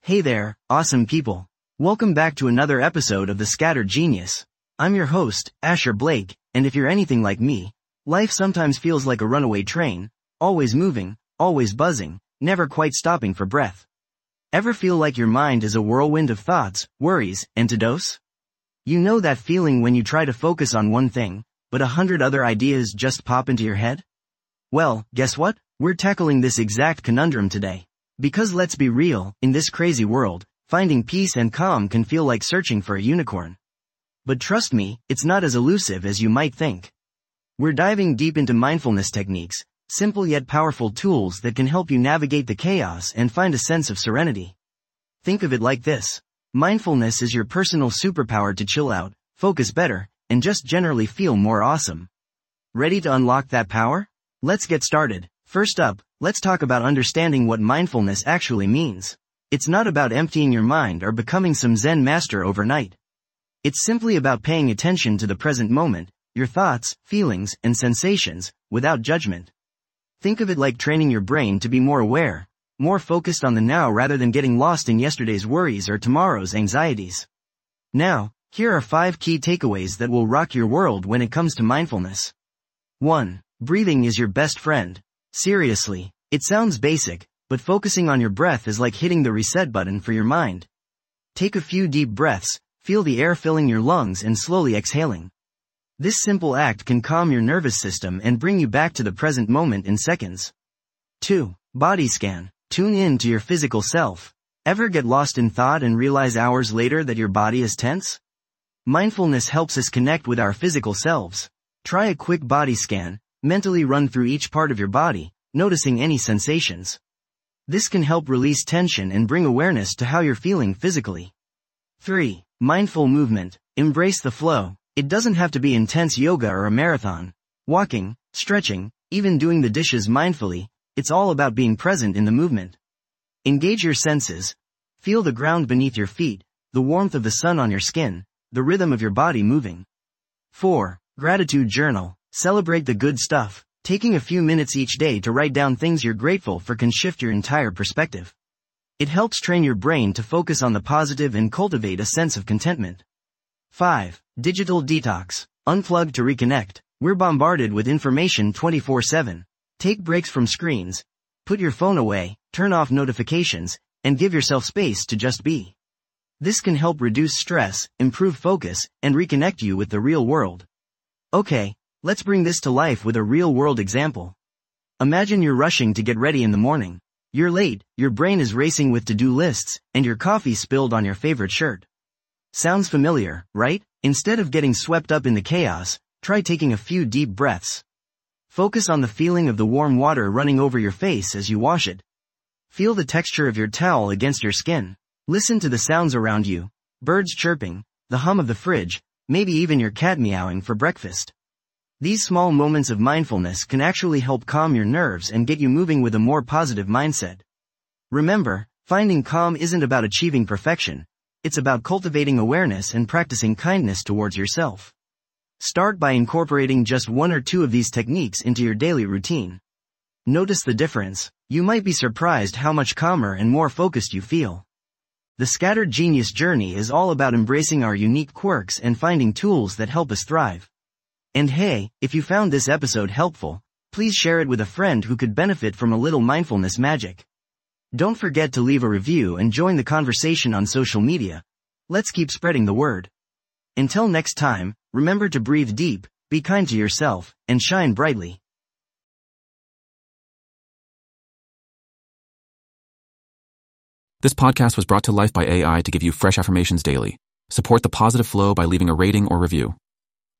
Hey there, awesome people. Welcome back to another episode of The Scattered Genius. I'm your host, Asher Blake, and if you're anything like me, life sometimes feels like a runaway train, always moving, always buzzing, never quite stopping for breath. Ever feel like your mind is a whirlwind of thoughts, worries, and to-dos? You know that feeling when you try to focus on one thing, but 100 other ideas just pop into your head? Well, guess what? We're tackling this exact conundrum today. Because let's be real, in this crazy world, finding peace and calm can feel like searching for a unicorn. But trust me, it's not as elusive as you might think. We're diving deep into mindfulness techniques, simple yet powerful tools that can help you navigate the chaos and find a sense of serenity. Think of it like this. Mindfulness is your personal superpower to chill out, focus better, and just generally feel more awesome. Ready to unlock that power? Let's get started. First up, let's talk about understanding what mindfulness actually means. It's not about emptying your mind or becoming some Zen master overnight. It's simply about paying attention to the present moment, your thoughts, feelings, and sensations, without judgment. Think of it like training your brain to be more aware, more focused on the now rather than getting lost in yesterday's worries or tomorrow's anxieties. Now, here are 5 key takeaways that will rock your world when it comes to mindfulness. 1. Breathing is your best friend. Seriously, it sounds basic, but focusing on your breath is like hitting the reset button for your mind. Take a few deep breaths, feel the air filling your lungs and slowly exhaling. This simple act can calm your nervous system and bring you back to the present moment in seconds. 2. Body scan. Tune in to your physical self. Ever get lost in thought and realize hours later that your body is tense? Mindfulness helps us connect with our physical selves. Try a quick body scan. Mentally run through each part of your body, noticing any sensations. This can help release tension and bring awareness to how you're feeling physically. 3. Mindful movement. Embrace the flow. It doesn't have to be intense yoga or a marathon. Walking, stretching, even doing the dishes mindfully, it's all about being present in the movement. Engage your senses. Feel the ground beneath your feet, the warmth of the sun on your skin, the rhythm of your body moving. 4. Gratitude journal. Celebrate the good stuff. Taking a few minutes each day to write down things you're grateful for can shift your entire perspective. It helps train your brain to focus on the positive and cultivate a sense of contentment. 5. Digital detox. Unplug to reconnect. We're bombarded with information 24/7. Take breaks from screens. Put your phone away, turn off notifications, and give yourself space to just be. This can help reduce stress, improve focus, and reconnect you with the real world. Okay. Let's bring this to life with a real-world example. Imagine you're rushing to get ready in the morning. You're late, your brain is racing with to-do lists, and your coffee spilled on your favorite shirt. Sounds familiar, right? Instead of getting swept up in the chaos, try taking a few deep breaths. Focus on the feeling of the warm water running over your face as you wash it. Feel the texture of your towel against your skin. Listen to the sounds around you, birds chirping, the hum of the fridge, maybe even your cat meowing for breakfast. These small moments of mindfulness can actually help calm your nerves and get you moving with a more positive mindset. Remember, finding calm isn't about achieving perfection. It's about cultivating awareness and practicing kindness towards yourself. Start by incorporating just 1 or 2 of these techniques into your daily routine. Notice the difference. You might be surprised how much calmer and more focused you feel. The Scattered Genius journey is all about embracing our unique quirks and finding tools that help us thrive. And hey, if you found this episode helpful, please share it with a friend who could benefit from a little mindfulness magic. Don't forget to leave a review and join the conversation on social media. Let's keep spreading the word. Until next time, remember to breathe deep, be kind to yourself, and shine brightly. This podcast was brought to life by AI to give you fresh affirmations daily. Support the positive flow by leaving a rating or review.